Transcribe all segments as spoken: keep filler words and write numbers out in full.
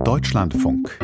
Deutschlandfunk.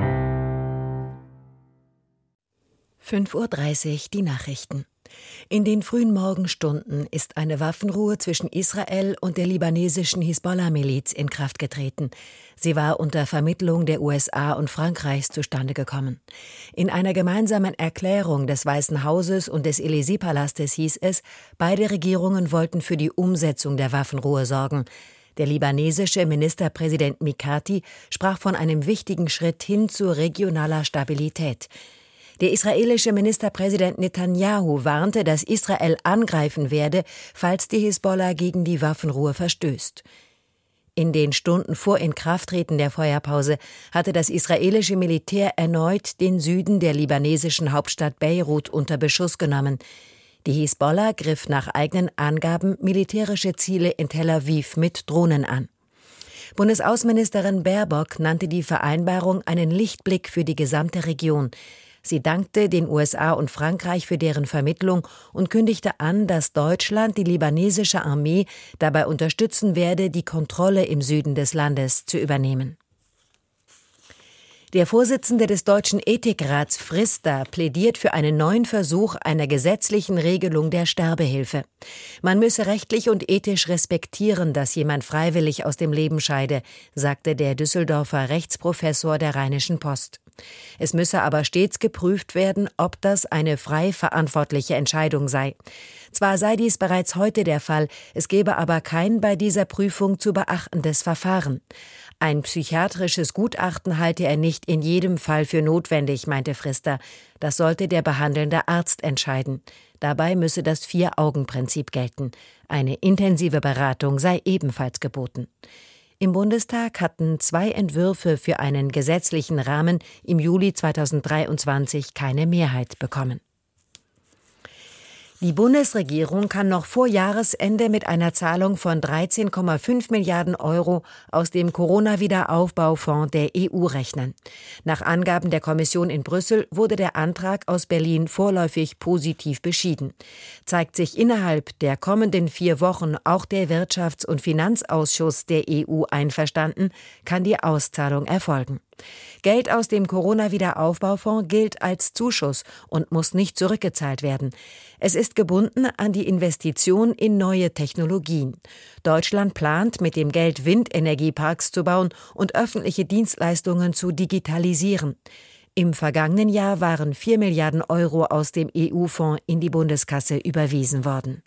fünf Uhr dreißig, die Nachrichten. In den frühen Morgenstunden ist eine Waffenruhe zwischen Israel und der libanesischen Hisbollah-Miliz in Kraft getreten. Sie war unter Vermittlung der U S A und Frankreichs zustande gekommen. In einer gemeinsamen Erklärung des Weißen Hauses und des Élysée-Palastes hieß es, beide Regierungen wollten für die Umsetzung der Waffenruhe sorgen. Der libanesische Ministerpräsident Mikati sprach von einem wichtigen Schritt hin zu regionaler Stabilität. Der israelische Ministerpräsident Netanyahu warnte, dass Israel angreifen werde, falls die Hisbollah gegen die Waffenruhe verstößt. In den Stunden vor Inkrafttreten der Feuerpause hatte das israelische Militär erneut den Süden der libanesischen Hauptstadt Beirut unter Beschuss genommen. Die Hisbollah griff nach eigenen Angaben militärische Ziele in Tel Aviv mit Drohnen an. Bundesaußenministerin Baerbock nannte die Vereinbarung einen Lichtblick für die gesamte Region. Sie dankte den U S A und Frankreich für deren Vermittlung und kündigte an, dass Deutschland die libanesische Armee dabei unterstützen werde, die Kontrolle im Süden des Landes zu übernehmen. Der Vorsitzende des Deutschen Ethikrats Pfister plädiert für einen neuen Versuch einer gesetzlichen Regelung der Sterbehilfe. Man müsse rechtlich und ethisch respektieren, dass jemand freiwillig aus dem Leben scheide, sagte der Düsseldorfer Rechtsprofessor der Rheinischen Post. Es müsse aber stets geprüft werden, ob das eine frei verantwortliche Entscheidung sei. Zwar sei dies bereits heute der Fall, es gebe aber kein bei dieser Prüfung zu beachtendes Verfahren. Ein psychiatrisches Gutachten halte er nicht in jedem Fall für notwendig, meinte Pfister. Das sollte der behandelnde Arzt entscheiden. Dabei müsse das Vier-Augen-Prinzip gelten. Eine intensive Beratung sei ebenfalls geboten. Im Bundestag hatten zwei Entwürfe für einen gesetzlichen Rahmen im Juli zweitausenddreiundzwanzig keine Mehrheit bekommen. Die Bundesregierung kann noch vor Jahresende mit einer Zahlung von dreizehn Komma fünf Milliarden Euro aus dem Corona-Wiederaufbaufonds der E U rechnen. Nach Angaben der Kommission in Brüssel wurde der Antrag aus Berlin vorläufig positiv beschieden. Zeigt sich innerhalb der kommenden vier Wochen auch der Wirtschafts- und Finanzausschuss der E U einverstanden, kann die Auszahlung erfolgen. Geld aus dem Corona-Wiederaufbaufonds gilt als Zuschuss und muss nicht zurückgezahlt werden. Es ist gebunden an die Investition in neue Technologien. Deutschland plant, mit dem Geld Windenergieparks zu bauen und öffentliche Dienstleistungen zu digitalisieren. Im vergangenen Jahr waren vier Milliarden Euro aus dem E U-Fonds in die Bundeskasse überwiesen worden.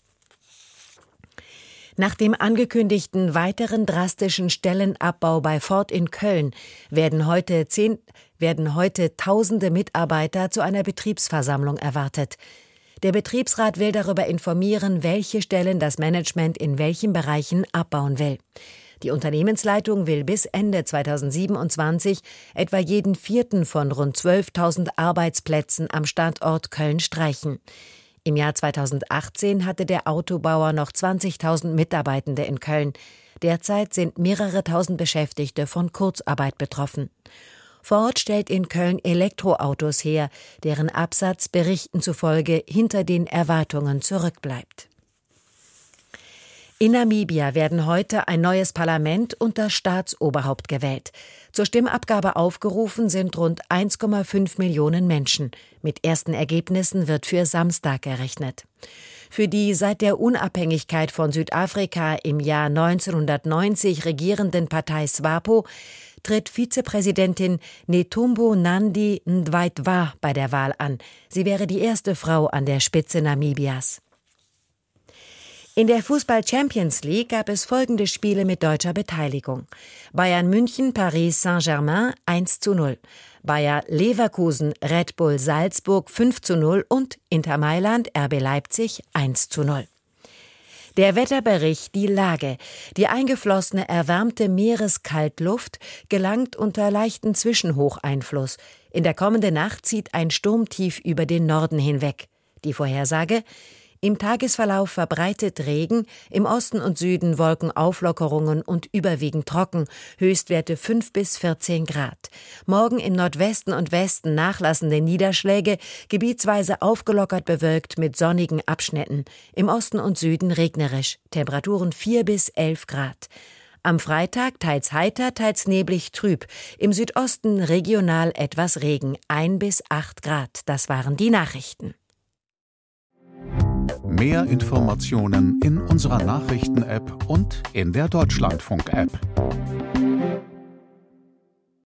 Nach dem angekündigten weiteren drastischen Stellenabbau bei Ford in Köln werden heute, zehn, werden heute tausende Mitarbeiter zu einer Betriebsversammlung erwartet. Der Betriebsrat will darüber informieren, welche Stellen das Management in welchen Bereichen abbauen will. Die Unternehmensleitung will bis Ende zweitausendsiebenundzwanzig etwa jeden vierten von rund zwölftausend Arbeitsplätzen am Standort Köln streichen. Im Jahr zweitausendachtzehn hatte der Autobauer noch zwanzigtausend Mitarbeitende in Köln. Derzeit sind mehrere tausend Beschäftigte von Kurzarbeit betroffen. Ford stellt in Köln Elektroautos her, deren Absatz Berichten zufolge hinter den Erwartungen zurückbleibt. In Namibia werden heute ein neues Parlament und das Staatsoberhaupt gewählt. Zur Stimmabgabe aufgerufen sind rund eins Komma fünf Millionen Menschen. Mit ersten Ergebnissen wird für Samstag gerechnet. Für die seit der Unabhängigkeit von Südafrika im Jahr neunzehnhundertneunzig regierenden Partei SWAPO tritt Vizepräsidentin Netumbo Nandi Ndaitwah bei der Wahl an. Sie wäre die erste Frau an der Spitze Namibias. In der Fußball-Champions League gab es folgende Spiele mit deutscher Beteiligung. Bayern München, Paris Saint-Germain eins zu null. Bayer Leverkusen, Red Bull Salzburg fünf zu null und Inter Mailand, R B Leipzig eins zu null. Der Wetterbericht, die Lage. Die eingeflossene erwärmte Meereskaltluft gelangt unter leichten Zwischenhocheinfluss. In der kommenden Nacht zieht ein Sturmtief über den Norden hinweg. Die Vorhersage: Im Tagesverlauf verbreitet Regen, im Osten und Süden Wolkenauflockerungen und überwiegend trocken, Höchstwerte fünf bis vierzehn Grad. Morgen im Nordwesten und Westen nachlassende Niederschläge, gebietsweise aufgelockert bewölkt mit sonnigen Abschnitten. Im Osten und Süden regnerisch, Temperaturen vier bis elf Grad. Am Freitag teils heiter, teils neblig trüb. Im Südosten regional etwas Regen. ein bis acht Grad. Das waren die Nachrichten. Mehr Informationen in unserer Nachrichten-App und in der Deutschlandfunk-App.